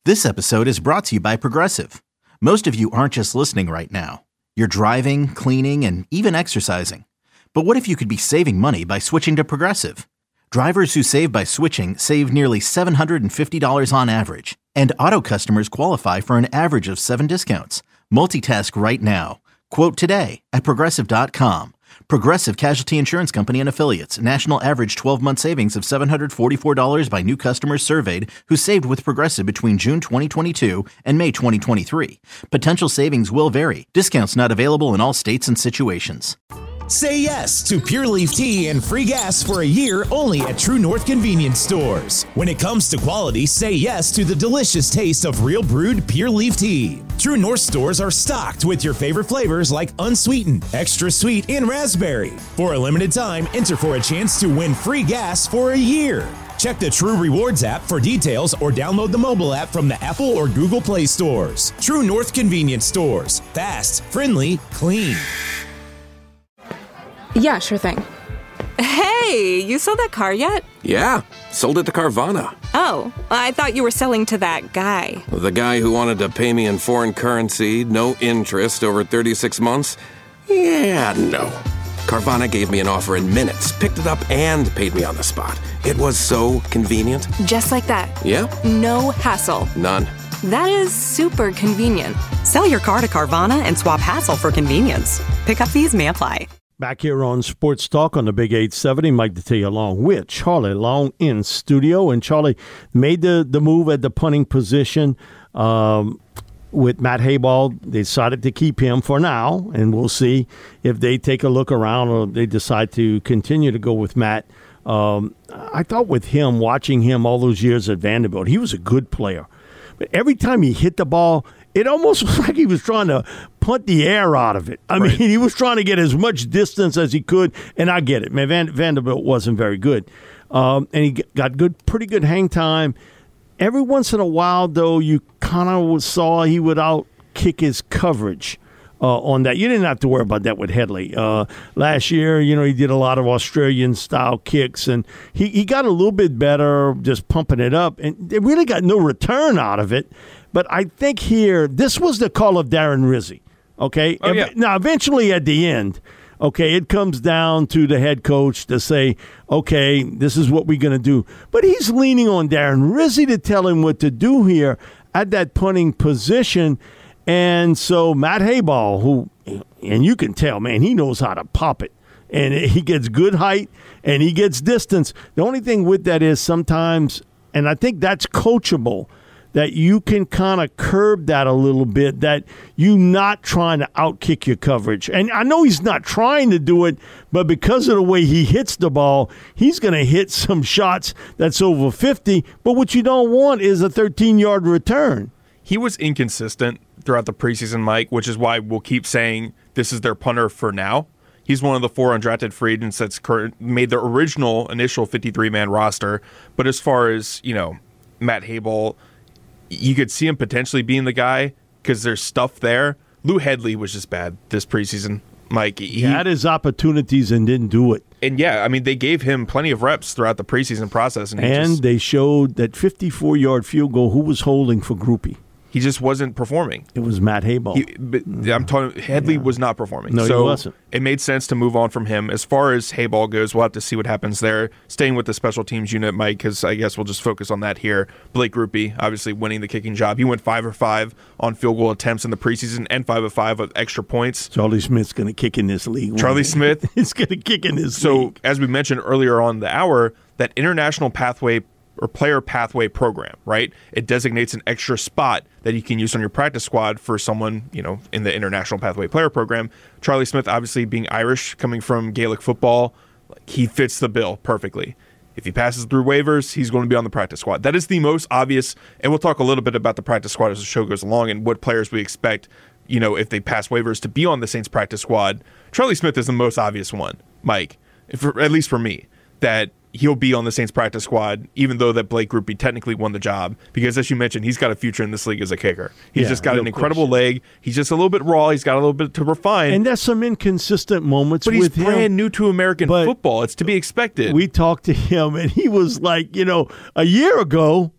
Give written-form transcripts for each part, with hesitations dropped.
This episode is brought to you by Progressive. Most of you aren't just listening right now. You're driving, cleaning, and even exercising. But what if you could be saving money by switching to Progressive? Drivers who save by switching save nearly $750 on average. And auto customers qualify for an average of 7 discounts. Multitask right now. Quote today at Progressive.com. Progressive Casualty Insurance Company and Affiliates. National average 12-month savings of $744 by new customers surveyed who saved with Progressive between June 2022 and May 2023. Potential savings will vary. Discounts not available in all states and situations. Say yes to Pure Leaf Tea and free gas for a year only at True North Convenience Stores. When it comes to quality, say yes to the delicious taste of real brewed Pure Leaf Tea. True North stores are stocked with your favorite flavors like unsweetened, extra sweet, and raspberry. For a limited time, enter for a chance to win free gas for a year. Check the True Rewards app for details or download the mobile app from the Apple or Google Play stores. True North Convenience Stores. Fast, friendly, clean. Yeah, sure thing. Hey, you sold that car yet? Yeah, sold it to Carvana. Oh, I thought you were selling to that guy. The guy who wanted to pay me in foreign currency, no interest, over 36 months? Yeah, no. Carvana gave me an offer in minutes, picked it up, and paid me on the spot. It was so convenient. Just like that. Yep. No hassle. None. That is super convenient. Sell your car to Carvana and swap hassle for convenience. Pickup fees may apply. Back here on Sports Talk on the Big 870, Mike Detillier along with Charlie Long in studio. And Charlie made the move at the punting position with Matt Hayball. They decided to keep him for now, and we'll see if they take a look around or they decide to continue to go with Matt. I thought with him, watching him all those years at Vanderbilt, he was a good player. But every time he hit the ball, it almost was like he was trying to punt the air out of it. I mean, he was trying to get as much distance as he could, and I get it. Man, Vanderbilt wasn't very good. And he got pretty good hang time. Every once in a while, though, you kind of saw he would out-kick his coverage on that. You didn't have to worry about that with Headley. Last year, he did a lot of Australian-style kicks, and he got a little bit better just pumping it up, and they really got no return out of it. But I think here, this was the call of Darren Rizzi, okay? Oh, yeah. Now, eventually at the end, okay, it comes down to the head coach to say, okay, this is what we're going to do. But he's leaning on Darren Rizzi to tell him what to do here at that punting position. And so Matt Hayball, and you can tell, man, he knows how to pop it. And he gets good height, and he gets distance. The only thing with that is sometimes, and I think that's coachable, that you can kind of curb that a little bit, that you not trying to outkick your coverage. And I know he's not trying to do it, but because of the way he hits the ball, he's going to hit some shots that's over 50. But what you don't want is a 13-yard return. He was inconsistent throughout the preseason, Mike, which is why we'll keep saying this is their punter for now. He's one of the 4 undrafted free agents that's made the original initial 53-man roster. But as far as, Matt Hayball, you could see him potentially being the guy because there's stuff there. Lou Headley was just bad this preseason, Mike. He had his opportunities and didn't do it. And yeah, I mean, they gave him plenty of reps throughout the preseason process. And they showed that 54-yard field goal, who was holding for Groupie? He just wasn't performing. It was Matt Hayball. I'm talking. Headley was not performing. No, so he wasn't. It made sense to move on from him. As far as Hayball goes, we'll have to see what happens there. Staying with the special teams unit, Mike, because I guess we'll just focus on that here. Blake Grupe, obviously winning the kicking job. He went 5 of 5 on field goal attempts in the preseason and 5 of 5 with extra points. Charlie Smith's going to kick in this league. Charlie Smith is going to kick in this league. So, as we mentioned earlier on the hour, that international pathway or player pathway program, right? It designates an extra spot that you can use on your practice squad for someone, in the international pathway player program. Charlie Smith, obviously being Irish, coming from Gaelic football, he fits the bill perfectly. If he passes through waivers, he's going to be on the practice squad. That is the most obvious, and we'll talk a little bit about the practice squad as the show goes along and what players we expect, if they pass waivers to be on the Saints practice squad. Charlie Smith is the most obvious one, Mike, at least for me, that he'll be on the Saints practice squad, even though that Blake Grupe technically won the job. Because as you mentioned, he's got a future in this league as a kicker. He's just got an incredible leg. He's just a little bit raw. He's got a little bit to refine. And there's some inconsistent moments with him. But he's brand new to American football. It's to be expected. We talked to him, and he was like, a year ago,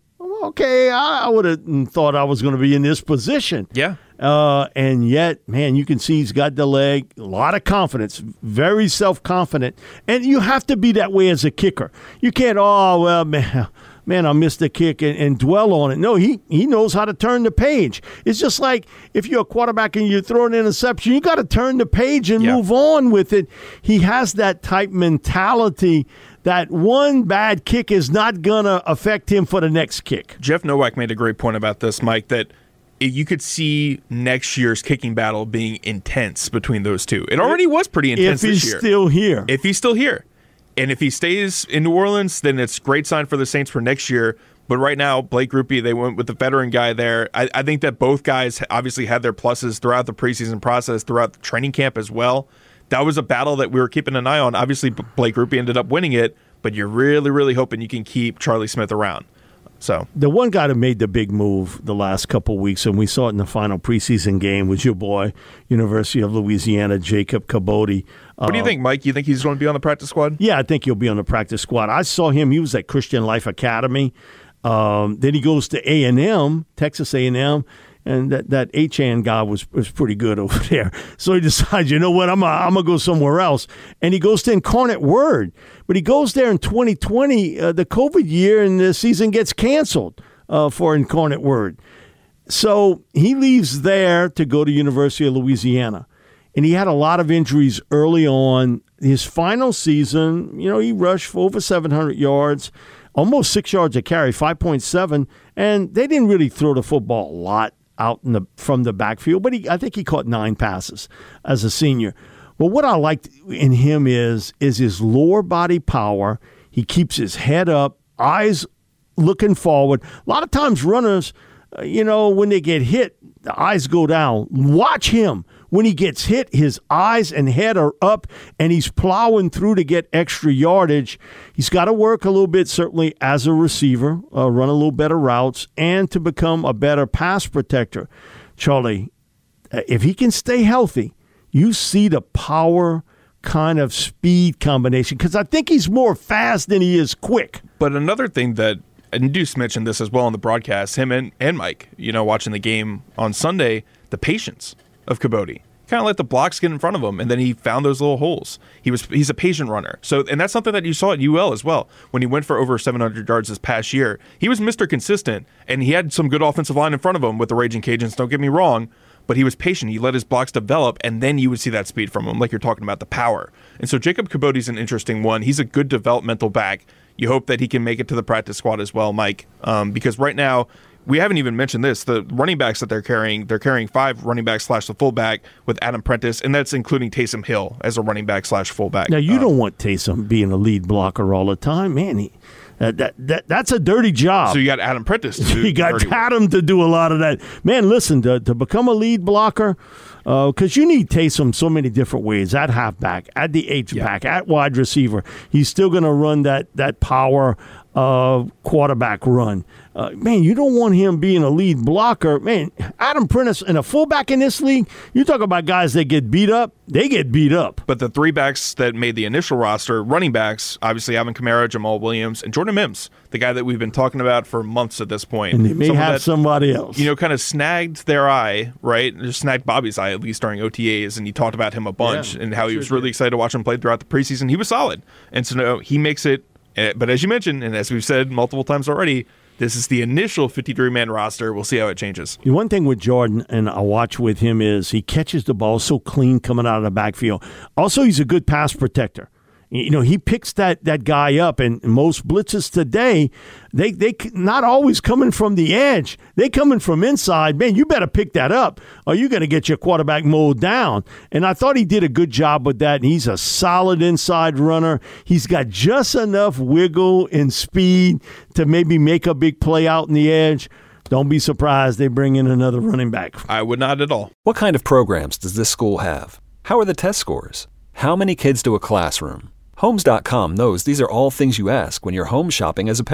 okay, I would have thought I was going to be in this position. Yeah. And yet, man, you can see he's got the leg, a lot of confidence, very self-confident. And you have to be that way as a kicker. You can't, man, I missed the kick and dwell on it. No, he knows how to turn the page. It's just like if you're a quarterback and you throw an interception, you got to turn the page and move on with it. He has that type mentality that one bad kick is not going to affect him for the next kick. Jeff Nowak made a great point about this, Mike, that you could see next year's kicking battle being intense between those two. It already was pretty intense this year. If he's still here. If he's still here. And if he stays in New Orleans, then it's a great sign for the Saints for next year. But right now, Blake Grupe, they went with the veteran guy there. I think that both guys obviously had their pluses throughout the preseason process, throughout the training camp as well. That was a battle that we were keeping an eye on. Obviously, Blake Grupe ended up winning it, but you're really, really hoping you can keep Charlie Smith around. So the one guy that made the big move the last couple of weeks, and we saw it in the final preseason game, was your boy, University of Louisiana, Jacob Kibodi. What do you think, Mike? You think he's going to be on the practice squad? Yeah, I think he'll be on the practice squad. I saw him. He was at Christian Life Academy. Then he goes to A&M, Texas A&M, and that H-An guy was pretty good over there. So he decides, you know what, I'm going to go somewhere else. And he goes to Incarnate Word. But he goes there in 2020, the COVID year, and the season gets canceled for Incarnate Word. So he leaves there to go to University of Louisiana. And he had a lot of injuries early on. His final season, he rushed for over 700 yards, almost 6 yards a carry, 5.7. And they didn't really throw the football a lot out from the backfield, but I think he caught 9 passes as a senior. But what I liked in him is his lower body power. He keeps his head up, eyes looking forward. A lot of times runners, when they get hit, the eyes go down. Watch him. When he gets hit, his eyes and head are up, and he's plowing through to get extra yardage. He's got to work a little bit, certainly, as a receiver, run a little better routes, and to become a better pass protector. Charlie, if he can stay healthy, you see the power kind of speed combination, because I think he's more fast than he is quick. But another thing that, and Deuce mentioned this as well on the broadcast, him and Mike, watching the game on Sunday, the patience of Kibodi. Kind of let the blocks get in front of him, and then he found those little holes. He's a patient runner. And that's something that you saw at UL as well. When he went for over 700 yards this past year, he was Mr. Consistent, and he had some good offensive line in front of him with the Raging Cajuns, don't get me wrong, but he was patient. He let his blocks develop, and then you would see that speed from him, like you're talking about, the power. And so Jacob Kibodi's an interesting one. He's a good developmental back. You hope that he can make it to the practice squad as well, Mike, because right now, we haven't even mentioned this. The running backs that they're carrying 5 running backs / the fullback with Adam Prentice, and that's including Taysom Hill as a running back / fullback. Now, you don't want Taysom being a lead blocker all the time. Man, that's a dirty job. So you got Adam Prentice to do You got Adam to do a lot of that. Man, listen, to become a lead blocker, because you need Taysom so many different ways, at halfback, at the H-back, at wide receiver. He's still going to run that power quarterback run. Man, you don't want him being a lead blocker. Man, Adam Prentice and a fullback in this league, you talk about guys that get beat up, they get beat up. But the 3 backs that made the initial roster, running backs, obviously Alvin Kamara, Jamal Williams, and Jordan Mims, the guy that we've been talking about for months at this point. And they may have somebody else. Kind of snagged their eye, right? Just snagged Bobby's eye, at least during OTAs, and he talked about him a bunch and how he was really excited to watch him play throughout the preseason. He was solid. And so no, he makes it. But as you mentioned, and as we've said multiple times already, this is the initial 53-man roster. We'll see how it changes. The one thing with Jordan, and I watch with him, is he catches the ball so clean coming out of the backfield. Also, he's a good pass protector. He picks that guy up, and most blitzes today, they not always coming from the edge. They coming from inside. Man, you better pick that up, or you're going to get your quarterback mowed down. And I thought he did a good job with that. And he's a solid inside runner. He's got just enough wiggle and speed to maybe make a big play out in the edge. Don't be surprised they bring in another running back. I would not at all. What kind of programs does this school have? How are the test scores? How many kids to a classroom? Homes.com knows these are all things you ask when you're home shopping as a parent.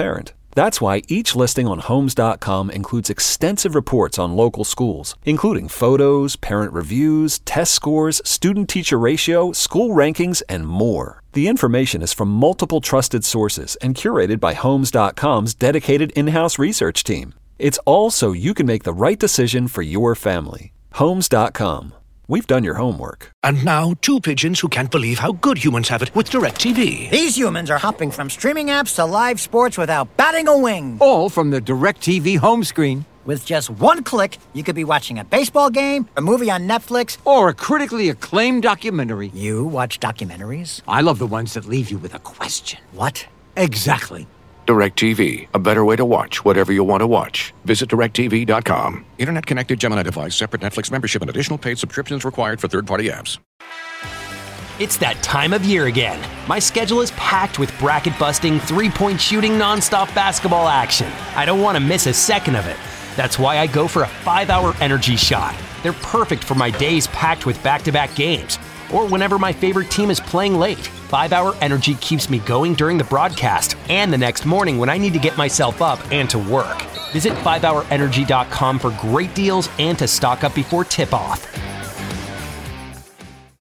That's why each listing on Homes.com includes extensive reports on local schools, including photos, parent reviews, test scores, student-teacher ratio, school rankings, and more. The information is from multiple trusted sources and curated by Homes.com's dedicated in-house research team. It's all so you can make the right decision for your family. Homes.com. We've done your homework. And now, two pigeons who can't believe how good humans have it with DirecTV. These humans are hopping from streaming apps to live sports without batting a wing. All from the DirecTV home screen. With just one click, you could be watching a baseball game, a movie on Netflix, or a critically acclaimed documentary. You watch documentaries? I love the ones that leave you with a question. What? Exactly. DirecTV, a better way to watch whatever you want to watch. Visit DirecTV.com. Internet-connected Gemini device, separate Netflix membership, and additional paid subscriptions required for third-party apps. It's that time of year again. My schedule is packed with bracket-busting, three-point shooting, nonstop basketball action. I don't want to miss a second of it. That's why I go for a 5-hour energy shot. They're perfect for my days packed with back-to-back games, or whenever my favorite team is playing late. 5-hour energy keeps me going during the broadcast and the next morning when I need to get myself up and to work. Visit 5hourenergy.com for great deals and to stock up before tip-off.